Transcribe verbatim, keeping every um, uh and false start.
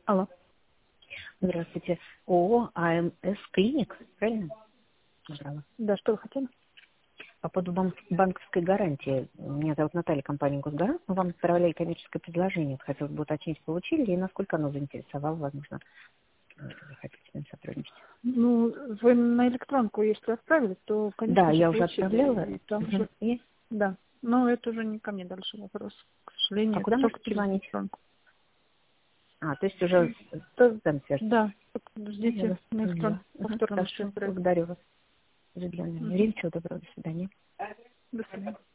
Алло. Здравствуйте. ООО АМС Клиник, правильно? Набрала. Да, что вы хотели? По поводу банк- банковской гарантии. Меня зовут Наталья, компания Госгарант. Мы вам отправляли коммерческое предложение. Хотелось бы уточнить, получили и насколько оно заинтересовало, возможно, вы хотите с ним сотрудничать. Ну, вы на электронку, если отправили, то, конечно Да, же, я уже получили. отправляла. И там Мгм. же, И? да. Но это уже не ко мне дальше вопрос. К А сожалению, это куда можно только через позвонить? электронку. А, то есть уже с Да, там свяжется. да, Я ждите вас на поняла. электронку. Мгм. Повторно еще Хорошо, отправить. благодарю вас за длинное время. Угу. Всего доброго, до свидания. До свидания.